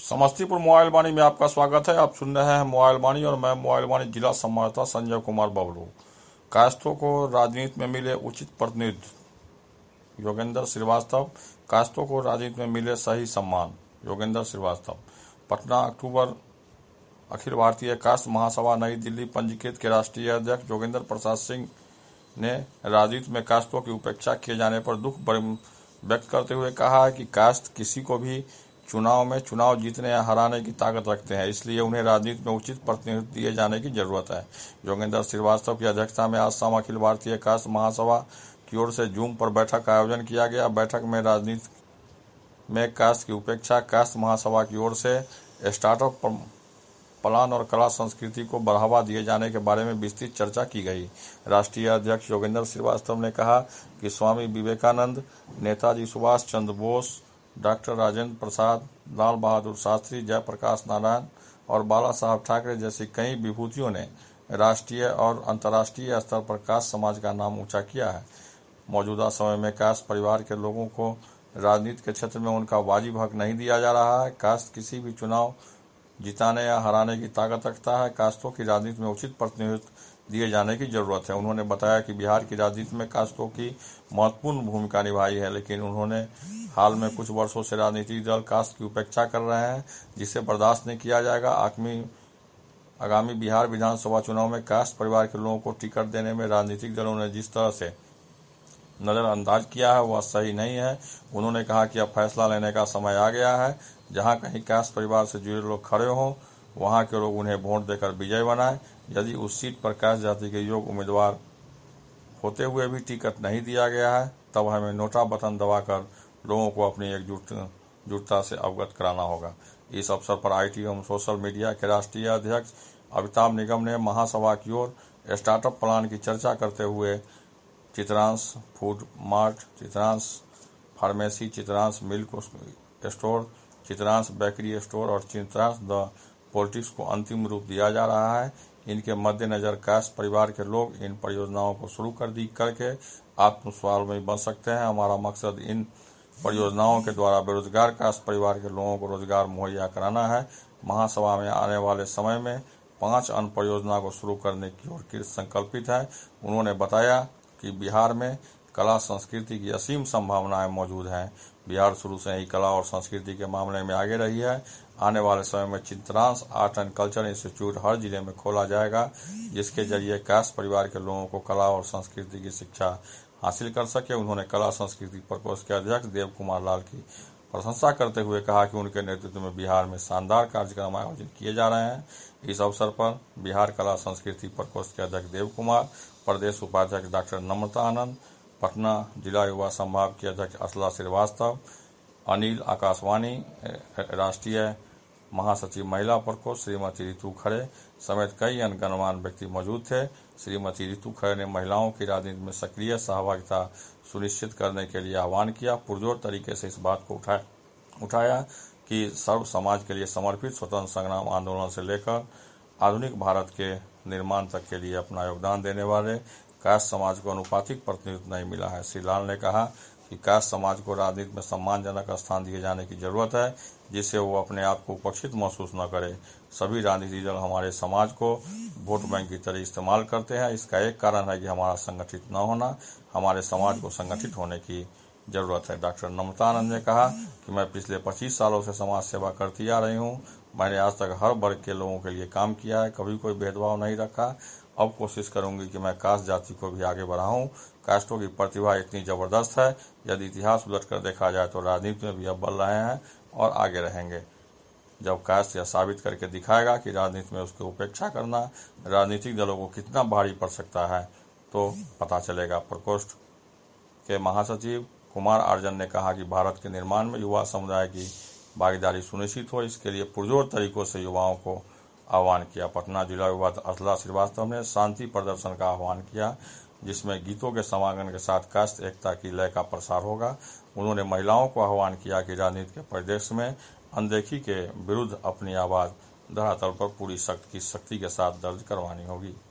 Samastipur mobile वाणी में आपका स्वागत है। आप सुन रहे हैं मोबाइल वाणी और मैं मोबाइल वाणी जिला संवाददाता संजय कुमार बबलू। कायस्थों को राजनीति में मिले उचित प्रतिनिधि योगेंद्र श्रीवास्तव। कायस्थों को राजनीति में मिले सही सम्मान योगेंद्र श्रीवास्तव। पटना, अक्टूबर। अखिल भारतीय कायस्थ महासभा नई दिल्ली पंजीकृत के राष्ट्रीय अध्यक्ष योगेंद्र प्रसाद सिंह ने राजनीति में कायस्थों की उपेक्षा किए जाने पर दुख व्यक्त करते हुए कहा है कि कायस्थ किसी को भी चुनाव जीतने या हराने की ताकत रखते हैं, इसलिए उन्हें राजनीति में उचित प्रतिनिधित्व दिए जाने की जरूरत है। योगेंद्र श्रीवास्तव की अध्यक्षता में आज शाम अखिल भारतीय कायस्थ महासभा की ओर से जूम पर बैठक का आयोजन किया गया। बैठक में राजनीति में कायस्थ की उपेक्षा, कायस्थ महासभा की ओर से स्टार्टअप प्लान और कला संस्कृति को बढ़ावा दिए जाने के बारे में विस्तृत चर्चा की गई। राष्ट्रीय अध्यक्ष योगेंद्र श्रीवास्तव ने कहा कि स्वामी विवेकानंद, नेताजी सुभाष चंद्र बोस, डॉक्टर राजेंद्र प्रसाद, लाल बहादुर शास्त्री, जयप्रकाश नारायण और बाला साहब ठाकरे जैसी कई विभूतियों ने राष्ट्रीय और अंतर्राष्ट्रीय स्तर पर कायस्थ समाज का नाम ऊंचा किया है। मौजूदा समय में कायस्थ परिवार के लोगों को राजनीति के क्षेत्र में उनका वाजिब हक नहीं दिया जा रहा है। कायस्थ किसी भी चुनाव जिताने या हराने की ताकत रखता है। कायस्थों की राजनीति में उचित प्रतिनिधित्व दिए जाने की जरूरत है। उन्होंने बताया कि बिहार की राजनीति में कायस्थों की महत्वपूर्ण भूमिका निभाई है, लेकिन उन्होंने हाल में कुछ वर्षों से राजनीतिक दल कायस्थ की उपेक्षा कर रहे हैं, जिसे बर्दाश्त नहीं किया जाएगा। आगामी बिहार विधानसभा चुनाव में कायस्थ परिवार के लोगों को टिकट देने में राजनीतिक दलों ने जिस तरह से नजरअंदाज किया है वह सही नहीं है। उन्होंने कहा कि अब फैसला लेने का समय आ गया है। जहां कहीं कायस्थ परिवार से जुड़े लोग खड़े हों, वहां के लोग उन्हें वोट देकर विजय बनाएं। यदि उस सीट पर कायस्थ जाति के योग्य उम्मीदवार होते हुए भी टिकट नहीं दिया गया है, तब हमें नोटा बटन दबाकर लोगों को अपनी एकजुटता से अवगत कराना होगा। इस अवसर पर आईटी एवं सोशल मीडिया के राष्ट्रीय अध्यक्ष अमिताभ निगम ने महासभा की ओर स्टार्टअप प्लान की चर्चा करते हुए Chitransh food mart, Chitransh pharmacy, Chitransh milk store, Chitransh bakery store और चित्रांश द पॉलिटिक्स को अंतिम रूप दिया जा रहा है। इनके मद्देनजर कायस्थ परिवार के लोग इन परियोजनाओं को शुरू करके आत्मस्वावलंबी बन सकते हैं। हमारा मकसद इन परियोजनाओं के द्वारा बेरोजगार कायस्थ परिवार के लोगों को रोजगार मुहैया कराना है। महासभा में आने वाले समय में 5 अन्य परियोजना को शुरू करने की ओर कृत संकल्पित है। उन्होंने बताया कि बिहार में कला संस्कृति की असीम संभावनाएं मौजूद हैं। बिहार शुरू से ही कला और संस्कृति के मामले में आगे रही है। आने वाले समय में Chitransh art and culture institute हर जिले में खोला जाएगा, जिसके जरिए कायस्थ परिवार के लोगों को कला और संस्कृति की शिक्षा हासिल कर सके। उन्होंने कला संस्कृति प्रकोष्ठ के अध्यक्ष देव कुमार लाल की प्रशंसा करते हुए कहा कि उनके नेतृत्व में बिहार में शानदार कार्यक्रम आयोजित किए जा रहे हैं। इस अवसर पर बिहार कला संस्कृति प्रकोष्ठ के अध्यक्ष देव कुमार, प्रदेश उपाध्यक्ष डॉक्टर नम्रता आनंद, पटना जिला युवा संभाग के अध्यक्ष असला श्रीवास्तव, अनिल आकाशवाणी, राष्ट्रीय महासचिव महिला प्रकोष्ठ श्रीमती ऋतु खरे समेत कई अन्य गणमान्य व्यक्ति मौजूद थे। श्रीमती ऋतु खरे ने महिलाओं की राजनीति में सक्रिय सहभागिता सुनिश्चित करने के लिए आह्वान किया। पुरजोर तरीके से इस बात को उठाया कि सर्व समाज के लिए समर्पित स्वतंत्र संग्राम आंदोलन से लेकर आधुनिक भारत के निर्माण तक के लिए अपना योगदान देने वाले कायस्थ समाज को अनुपातिक प्रतिनिधित्व नहीं मिला है। श्री लाल ने कहा कि कायस्थ समाज को राजनीति में सम्मानजनक स्थान दिए जाने की जरूरत है, जिससे वो अपने आप को उपेक्षित महसूस न करे। सभी राजनीतिक दल हमारे समाज को वोट बैंक की तरह इस्तेमाल करते हैं। इसका एक कारण है कि हमारा संगठित न होना। हमारे समाज को संगठित होने की जरूरत है। डॉक्टर नम्रता आनंद ने कहा कि मैं पिछले 25 सालों से समाज सेवा करती आ रही हूँ। मैंने आज तक हर वर्ग के लोगों के लिए काम किया है, कभी कोई भेदभाव नहीं रखा। अब कोशिश करूंगी कि मैं कायस्थ जाति को भी आगे बढ़ाऊं। कायस्थों की प्रतिभा इतनी जबरदस्त है, यदि इतिहास उलटकर देखा जाए तो राजनीति में भी अब बढ़ रहे हैं और आगे रहेंगे। जब कायस्थ यह साबित करके दिखाएगा कि राजनीति में उसकी उपेक्षा करना राजनीतिक दलों को कितना भारी पड़ सकता है, तो पता चलेगा। प्रकोष्ठ के महासचिव कुमार अर्जन ने कहा कि भारत के निर्माण में युवा समुदाय की भागीदारी सुनिश्चित हो, इसके लिए पुरजोर तरीकों से युवाओं को आह्वान किया। पटना जिला युवा असला श्रीवास्तव ने शांति प्रदर्शन का आह्वान किया, जिसमें गीतों के समागम के साथ कायस्थ एकता की लय का प्रसार होगा। उन्होंने महिलाओं को आह्वान किया कि राजनीति के परिदृश्य में अनदेखी के विरुद्ध अपनी आवाज धरातल पर पूरी शक्ति के साथ दर्ज करवानी होगी।